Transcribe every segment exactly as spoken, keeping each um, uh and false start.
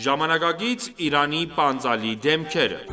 Ժամանակակից Իրանի պանծալի դեմքերը։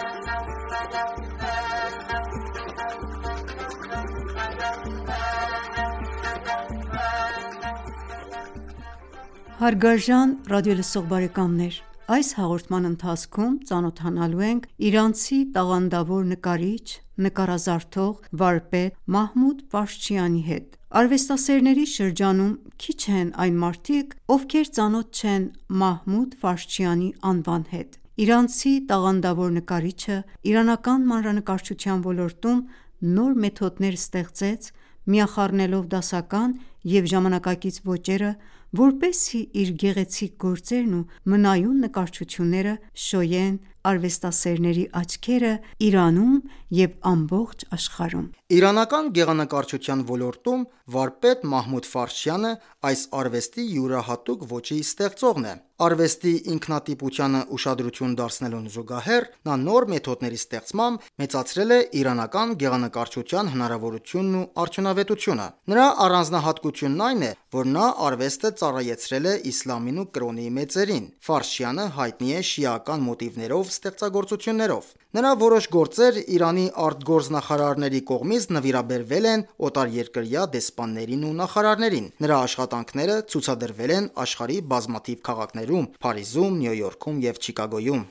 Հարգարժան ռադիոլսող բարեկամներ, այս հաղորդման ընթացքում ծանոթանալու ենք իրանցի տաղանդավոր նկարիչ, նկարազարդող, վարպետ Մահմուդ Ֆարշչյանի հետ։ Արվեստասերների շրջանում քիչ են այն մարդիկ, ովքեր ծանոթ չեն Մահմուդ Ֆարշչյանի անվան հետ։ Իրանցի տաղանդավոր նկարիչը իրանական մանրանկարչության ոլորտում նոր մեթոդներ ստեղծեց՝ միախառնելով դասական և ժամանակակից ոճերը, որպեսզի իր գեղեցիկ գործերն ու մնայուն նկարչությունները շոյեն արվեստասերների աչքերը Իրանում և ամբողջ աշխարհում։ Իրանական գեղանկարչության ոլորտում վարպետ Մահմուդ Ֆարշչյանը այս արվեստի յուրահատուկ ոճի ստեղծողն է։ Արվեստի ինքնատիպությանը ուշադրություն դարձնելուն զուգահեռ, նա նոր մեթոդների ստեղծմամբ մեծացրել է իրանական գեղանկարչության հնարավորությունն ու արդյունավետությունը։ Նրա առանձնահատկությունն այն է, որ նա արվեստը ծառայեցրել է իսլամին ու կրոնի մեծերին։ Ֆարշչյանը հայտնի է շիական մոտիվներով ստեղծագործություններով։ Նրա որոշ գործեր Իրանի արտգործնախարարների կողմից նվիրաբերվել են օտարերկրյա դեսպաններին ու նախարարներին։ Նրա աշխատանքները ցուցադրվել են աշխարհի բազմաթիվ քաղաքներում՝ Փարիզում, Նյու Յորքում և Չիկագոյում։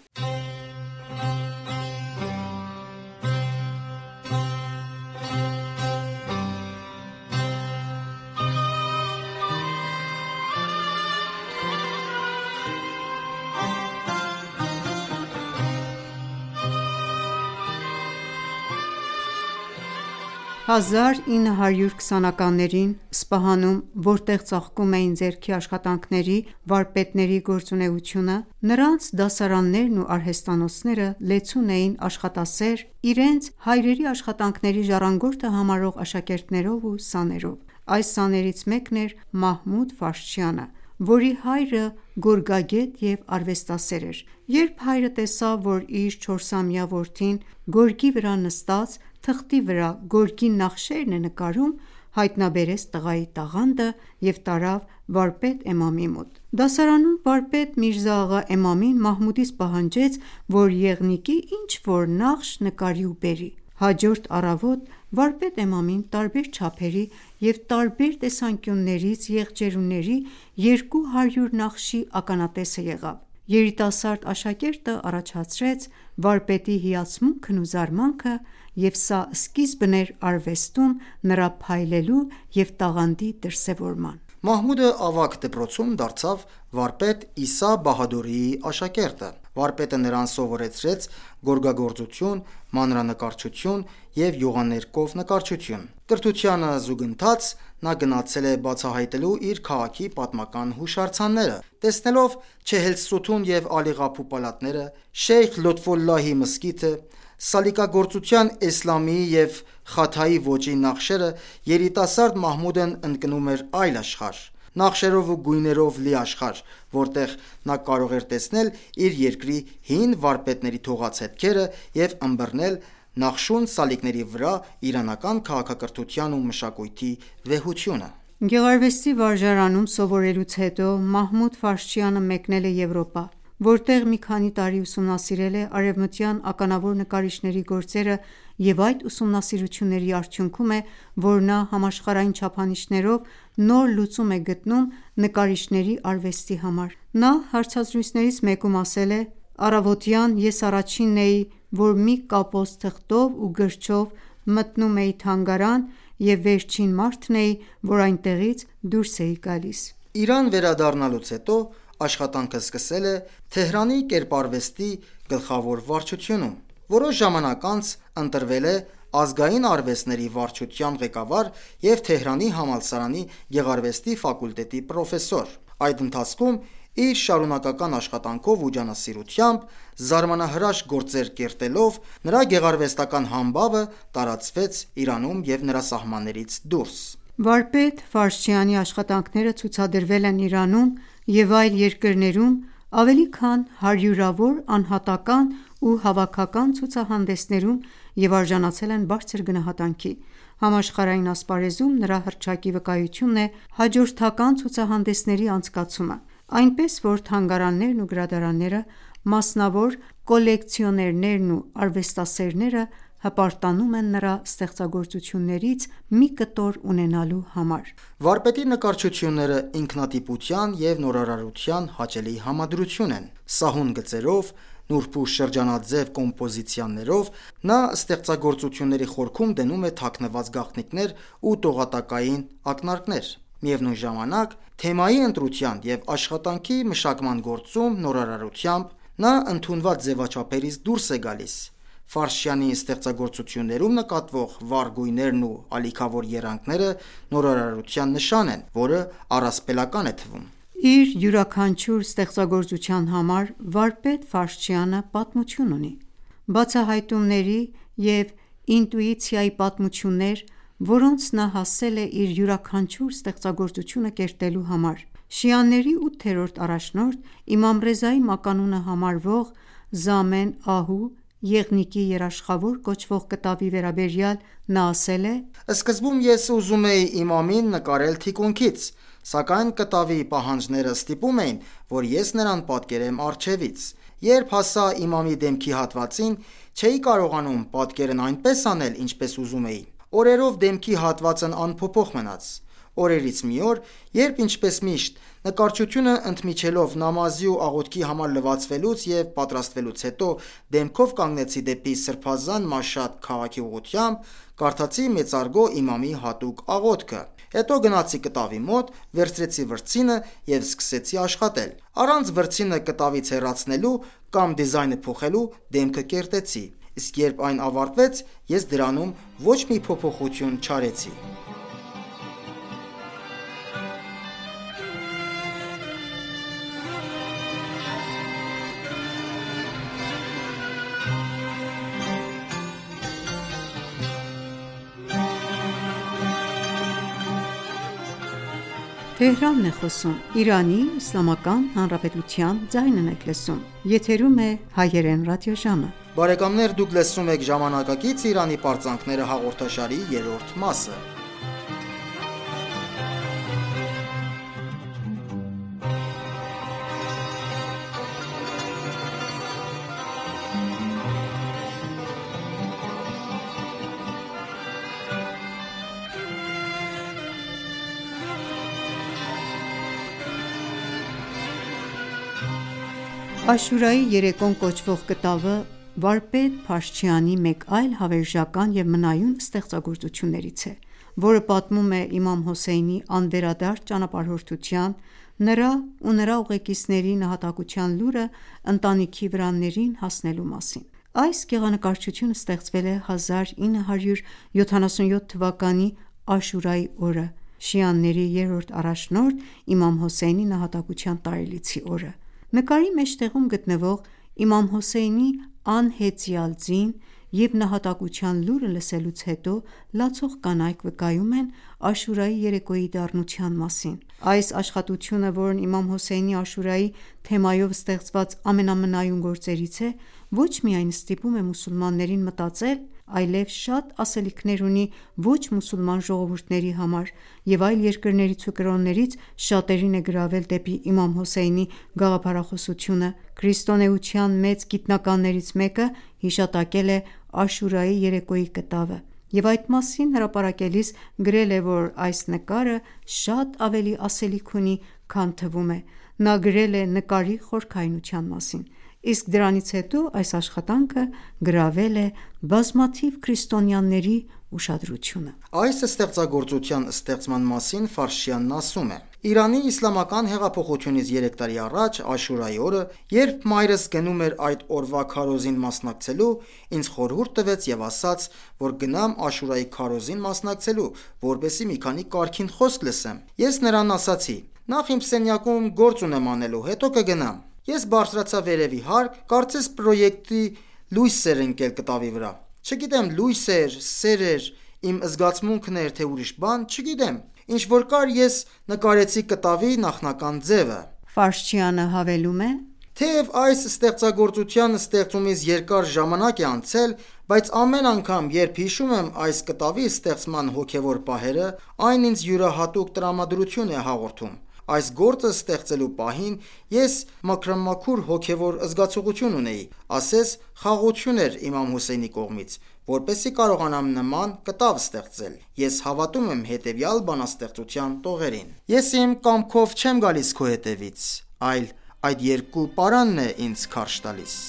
հազար ինը հարյուր քսանականներին Սպահանում, որտեղ ծաղկում էին ձեռքի աշխատանքների վարպետների գործունեությունը, նրանց դասարաններն ու արհեստանոցները լեցուն էին աշխատասեր, իրենց հայրերի աշխատանքների ժառանգորդը համարող աշակերտներով ու սաներով։ Այս սաներից մեկն էր Մահմուդ Ֆարշչյանը, որի հայրը գորգագետ և արվեստասեր էր։ Երբ հայրը տեսավ, որ իր չորսամյա որդին գորգի վրա նստած թղթի վրա գորգի նախշերն է նկարում, հայտնաբերեց տղայի տաղանդը և տարավ վարպետ Էմամի մոտ։ Դասարանում վարպետ Միրզա աղա Էմամին Մահմուդից պահանջեց, որ եղնիկի ինչ-որ նախշ նկարի ու բերի։ Հաջորդ առավոտ վարպետ Էմամին տարբեր չափերի և տարբեր տեսանկյուններից եղջերուների երկու հարյուր նախշի ականատեսը եղավ։ Երիտասարդ աշակերտը առաջացրեց վարպետի հիացմունքն ու զարմանքը, և սա սկիզբն էր արվեստում նրա փայլելու և տաղանդի դրսևորման։ Մահմուդը ավագ դպրոցում դարձավ վարպետ Իսա Բահադուրիի աշակերտը։ Վարպետը նրան սովորեցրեց գորգագործություն, մանրանկարչություն և յուղաներկով նկարչություն։ Կրթությանը զուգընթաց նա գնացել է բացահայտելու իր քաղաքի պատմական հուշարձանները։ Տեսնելով Չեհելսութուն և Ալիղափու պալատները, Շեյխ Լոթֆոլլահի մզկիթը, սալիկագործության Էսլամիի և Խաթայի ոճի նախշերը, երիտասարդ Մահմուդն ընկնում էր այլ աշխարհ, նախշերով ու գույներով լի աշխարհ, որտեղ նա կարող էր տեսնել իր երկրի հին վարպետների թողած հետքերը և ըմբռնել նախշուն սալիկների վրա իրանական քաղաքակրթության ու մշակույթի վեհությունը։ Գեղարվեստի վարժարանում սովորելուց հետո Մահմուդ Ֆարշչյանը մեկնել է Եվրոպա, որտեղ մի քանի տարի ուսումնասիրել է արևմտյան ականավոր նկարիչների գործերը և այդ ուսումնասիրությունների արդյունքում է, որ նա համաշխարհային չափանիշներով նոր լուծում է գտնում նկարիչների արվեստի համար։ Նա հարցազրույցներից մեկում ասել է. «Առավոտյան ես առաջինն էի, որ մի կապոց թղթով ու գրչով մտնում էի թանգարան և վերջին մարդն էի, որ այնտեղից դուրս էի գալիս»։ Իրան վերադառնալուց հետո աշխատանքը սկսել է Թեհրանի կերպարվեստի գլխավոր վարչությունում։ Որոշ ժամանակ անց ընտրվել է ազգային արվեստների վարչության ղեկավար և Թեհրանի համալսարանի գեղարվեստի ֆակուլտետի պրոֆեսոր։ Այդ ընթացքում իր շարունակական աշխատանքով ու ջանասիրությամբ, զարմանահրաշ գործեր կերտելով, նրա գեղարվեստական համբավը տարածվեց Իրանում և նրա սահմաններից դուրս։ Վարպետ Ֆարշչյանի աշխատանքները ցուցադրվել են Իրանում և այլ երկրներում ավելի քան հարյուրավոր անհատական ու հավաքական ցուցահանդեսներում և արժանացել են բարձր գնահատանքի։ Համաշխարհային ասպարեզում նրա հռչակի վկայությունն է հաջորդական ցուցահանդեսների անցկացումը։ այնպես որ թանգարաններն ու գրադարանները, մասնավոր կոլեկցիոներներն ու արվեստասերները հպարտանում են նրա ստեղծագործություններից մի կտոր ունենալու համար։ Վարպետի նկարչությունները ինքնատիպության և նորարարության հաճելի համադրություն են։ Սահուն գծերով, նուրբ ու շրջանաձև կոմպոզիցիաներով նա ստեղծագործությունների խորքում դնում է թաքնված գաղտնիքներ ու տողատակային ակնարկներ։ Միևնույն ժամանակ, թեմայի ընտրության և աշխատանքի մշակման գործում նորարարությամբ նա ընդունված ձևաչափերից դուրս է գալիս։ Ֆարշյանի ստեղծագործություններում նկատվող վառ գույներն ու ալիքավոր եռանգները նորարարության նշան են, որը առասպելական է թվում։ Իր յուրաքանչյուր ստեղծագործության համար վարպետ Ֆարշյանը պատմություն ունի։ Բացահայտումների և ինտուիցիայի պատմություններ, որոնց նա հասել է իր յուրաքանչյուր ստեղծագործությունը կերտելու համար։ Շիաների ութերորդ առաջնորդ իմամ Ռեզայի մականունը համարվող «Զամեն Ահու» եղնիկի երաշխավոր կոչվող կտավի վերաբերյալ նա ասել է. «Սկզբում ես ուզում էի իմամին նկարել թիկունքից, սակայն կտավի պահանջները ստիպում էին, որ ես նրան պատկերեմ առջևից։ Երբ հասա իմամի դեմքի հատվածին, չէի կարողանում պատկերն այնպես անել, ինչպես ուզում էի։ Օրերով դեմքի հատվածն անփոփոխ մնաց։ Օրերից մի օր, երբ ինչպես միշտ նկարչությունը ընդմիջելով նամազի ու աղոթքի համար լվացվելուց և պատրաստվելուց հետո դեմքով կանգնեցի դեպի Սրբազան Մաշհադ քաղաքի ուղղությամբ, կարդացի մեծարգո իմամի հատուկ աղոթքը։ Հետո գնացի կտավի մոտ, վերցրեցի վրձինը և սկսեցի աշխատել։ Առանց վրձինը կտավից հեռացնելու կամ դիզայնը փոխելու դեմքը կերտեցի, իսկ երբ այն ավարտվեց, ես դրանում ոչ մի փոփոխություն չարեցի»։ Աշուրայի երեկոն կոչվող կտավը վարպետ Ֆարշյանի մեկ այլ հավերժական և մնայուն ստեղծագործություններից է, որը պատմում է իմամ Հոսեյնի անվերադարձ ճանապարհորդության, նրա ու նրա ուղեկիցների նահատակության լուրը ընտանիքի վրաներին հասնելու մասին։ Այս գեղանկարչությունը ստեղծվել է հազար ինը հարյուր յոթանասունյոթ թվականի Աշուրայի օրը՝ շիաների երրորդ առաջնորդ իմամ Հոսեյնի նահատակության տարելիցի օրը։ Նկարի մեջտեղում գտնվող իմամ Հոսեյնի անհեծյալ ձին և նահատակության լուրը լսելուց հետո լացող կանայք վկայում են Աշուրայի երեկոյի դառնության մասին։ Այս աշխատությունը, որն իմամ Հոսեյնի Աշուրայի թեմայով ստեղծված ամենամնայուն գործերից է, ոչ միայն ստիպում է մուսուլմաններին մտածել, այլև շատ ասելիքներ ունի ոչ մուսուլման ժողովուրդների համար և այլ երկրներից ու կրոններից շատերին է գրավել դեպի իմամ Հոսեյնի գաղափարախոսությունը։ Քրիստոնեության մեծ գիտնականներից մեկը հիշատակել է Աշուրայի երեկոյի կտավը և այդ մասին հրապարակելիս գրել է, որ այս նկարը շատ ավելի ասելիք ունի, քան թվում է։ Նա գրել է նկարի խորքայնության մասին, իսկ դրանից հետո այս աշխատանքը գրավել է բազմաթիվ քրիստոնյաների ուշադրությունը։ Այս ստեղծագործության ստեղծման մասին Ֆարշյանն ասում է. «Իրանի իսլամական հեղափոխությունից երեք տարի առաջ Աշուրայի օրը, երբ մայրս գնում էր այդ օրվա քարոզին մասնակցելու, ինձ խորհուրդ տվեց և ասաց, որ գնամ Աշուրայի քարոզին մասնակցելու, որպեսզի մի քանի կարգին խոսք լսեմ։ Ես նրան ասացի. նախ իմ սենյակում գործ ունեմ անելու, հետո կգնամ։ Ես բարձրացա վերևի հարկ, կարծես պրոյեկտի լույս էր ընկել կտավի վրա։ Չգիտեմ լույս էր, սեր էր, իմ զգացմունքն էր, թե ուրիշ բան, չգիտեմ։ Ինչ որ կար, ես նկարեցի կտավի նախնական ձևը»։ Ֆարշյանը հավելում է. «Թեև այս ստեղծագործության ստեղծումից երկար ժամանակ է անցել, բայց ամեն անգամ, երբ հիշում եմ այս կտավի ստեղծման հոգևոր պահերը, այն ինձ յուրահատուկ տրամադրություն է հաղորդում։ Այս գործը ստեղծելու պահին ես մաքրամաքուր հոգևոր զգացողություն ունեի, ասես խաղաղություն էր իմամ Հոսեյնի կողմից, որպեսզի կարողանամ նման կտավ ստեղծել։ Ես հավատում եմ հետևյալ բանաստեղծության տողերին. Ես իմ կամքով չեմ գալիս քո հետևից, այլ այդ երկու պարանն է ինձ քարշ տալիս։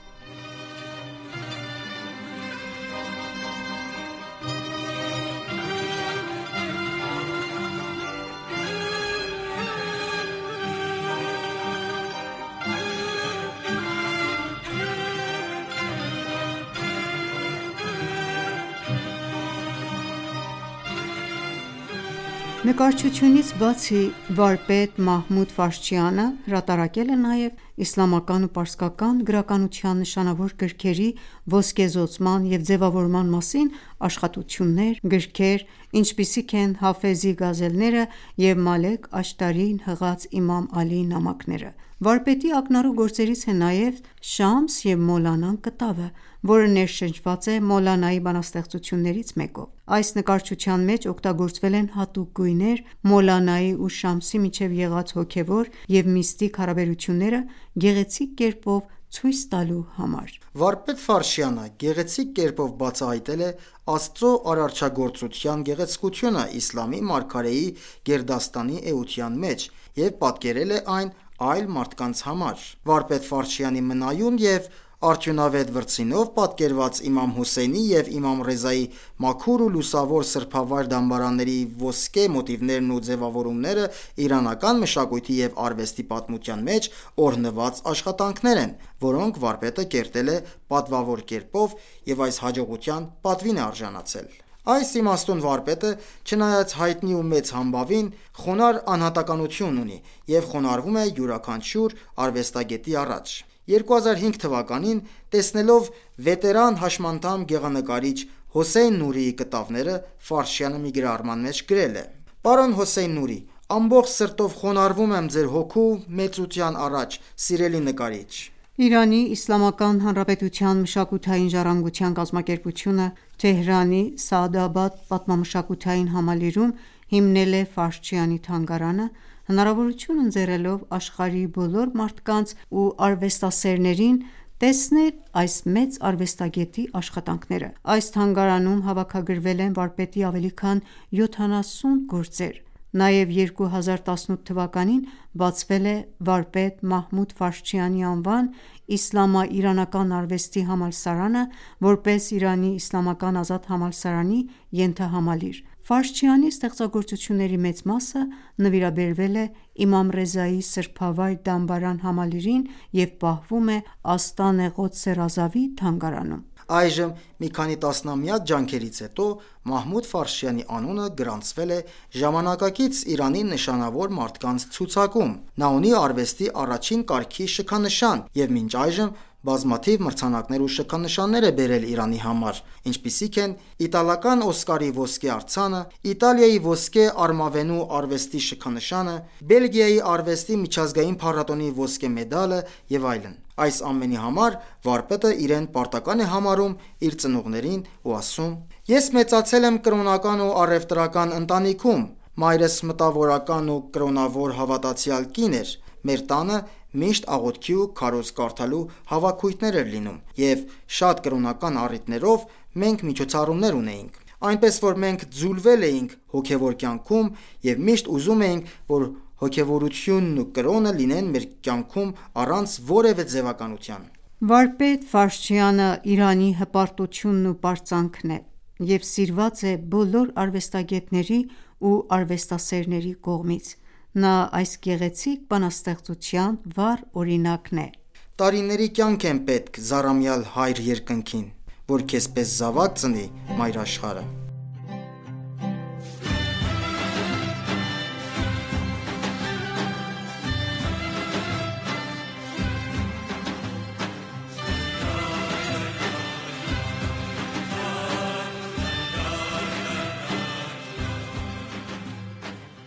Նկարչությունից բացի վարպետ Մահմուդ Ֆարշչյանը հրատարակել է նաև իսլամական ու պարսկական գրականության նշանավոր գրքերի ոսկեզօծման և ձևավորման մասին աշխատություններ, գրքեր, ինչպիսիք են Հաֆեզի գազելները և Մալեք Աշտարին հղած Իմամ Ալիի նամակները։ Վարպետի ակնառու գործերից է նաև «Շամս և Մոլանան» կտավը, որը ներշնչված է Մոլանայի բանաստեղծություններից մեկով։ Այս նկարչության մեջ օգտագործվել են հատուկ գույներ Մոլանայի ու Շամսի միջև եղած հոգևոր և միստիկ հարաբերությունները գեղեցիկ կերպով ցույց տալու համար։ Վարպետ Ֆարշյանը գեղեցիկ կերպով բացահայտել է Աստծո արարչագործության գեղեցկությունը իսլամի մարգարեի գերդաստանի էության մեջ և պատկերել է այն այլ մարդկանց համար։ Վարպետ Ֆարշյանի մնայուն և արդյունավետ վրձինով պատկերված Իմամ Հոսեյնի և Իմամ Ռեզայի մաքուր ու լուսավոր սրբավայր դամբարանների ոսկե մոտիվներն ու ձևավորումները իրանական մշակույթի և արվեստի պատմության մեջ օրհնված աշխատանքներ են, որոնք վարպետը կերտել է պատվավոր կերպով և այս հաջողության պատվին է արժանացել։ Այս իմաստուն վարպետը, չնայած հայտնի ու մեծ համբավին, խոնարհ անհատականություն ունի և խոնարհվում է յուրաքանչյուր արվեստագետի առաջ։ երկու հազար հինգ թվականին տեսնելով վետերան հաշմանդամ գեղանկարիչ Հոսեյն Նուրիի կտավները, Ֆարշյանը մի գրառման մեջ գրել է. «Պարոն Հոսեյն Նուրի, ամբողջ սրտով խոնարհվում եմ ձեր հոգու մեծության առաջ, սիրելի նկարիչ»։ Իրանի Իսլամական Հանրապետության մշակութային ժառանգության կազմակերպությունը Թեհրանի Սաադաբադ պատմամշակութային համալիրում հիմնել է Ֆարշչյանի թանգարանը, հնարավորություն ընձեռելով աշխարհի բոլոր մարդկանց ու արվեստասերներին տեսնել այս մեծ արվեստագետի աշխատանքները։ Այս թանգարանում հավաքագրվել են վարպետի ավելի քան յոթանասուն գործեր։ Նաև երկու հազար տասնութ թվականին բացվել է վարպետ Մահմուդ Ֆարշչյանի անվան իսլամա-իրանական արվեստի համալսարանը, որպես Իրանի Իսլամական Ազատ համալսարանի ենթահամալիր։ Ֆարշչյանի ստեղծագործությունների մեծ մասը նվիրաբերվել է Իմամ Ռեզայի սրբավայր դամբարան համալիրին և պահվում է Աստան Ղոդս Ռազավի թանգարանում։ Այժմ մի քանի տասնամյակ ջանքերից հետո Մահմուդ Ֆարշչյանի անունը գրանցվել է ժամանակակից Իրանի նշանավոր մարդկանց ցուցակում։ Նա ունի արվեստի առաջին կարգի շքանշան և մինչ այժմ բազմաթիվ մրցանակներ ու շքանշաններ է բերել Իրանի համար, ինչպիսիք են իտալական Օսկարի ոսկե արձանը, Իտալիայի ոսկե Արմավենու արվեստի շքանշանը, Բելգիայի արվեստի միջազգային փառատոնի ոսկե մեդալը և այլն։ Այս ամենի համար վարպետը իրեն պարտական է համարում իր ծնողներին ու ասում. «Ես մեծացել եմ կրոնական ու առևտրական ընտանիքում, մայրս մտավորական ու կրոնավոր հավատացյալ կին էր, մեր տանը միշտ աղոթքի ու քարոզ կարդալու հավաքույթներ էր լինում, և շատ կրոնական առիթներով մենք միջոցառումներ ունեինք, այնպես որ մենք ձուլվել էինք հոգևոր կյանքում և միշտ ուզում էինք, որ հոգևորությունն ու կրոնը լինեն մեր կյանքում առանց որևէ ձևականության»։ Վարպետ Ֆարշչյանը Իրանի հպարտությունն ու պարծանքն է և սիրված է բոլոր արվեստագետների ու արվեստասերների կողմից։ Նա այս գեղեցիկ բանաստեղծության վառ օրինակն է. «Տարիների կյանք եմ պետք զառամյալ հայր երկնքին, որ քեզպես զավակ ծնի մայր աշխարհը»։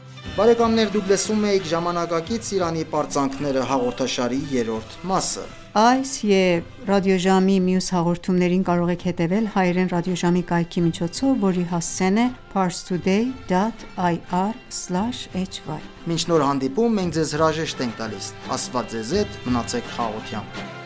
Բարեկամներ, դուք լսում էիք «Ժամանակակից Իրանի պարծանքները» հաղորդաշարի երրորդ մասը։ Այս եւ ռադիոժամի մյուս հաղորդումներին կարող եք հետևել հայերեն ռադիոժամի կայքի միջոցով, որի հասցեն է parstoday dot i r slash h y։ Մինչ նոր հանդիպում, մենք ձեզ հրաժեշտ ենք տալիս։ Աստված ձեզ հետ, մնացեք խաղաղությամբ։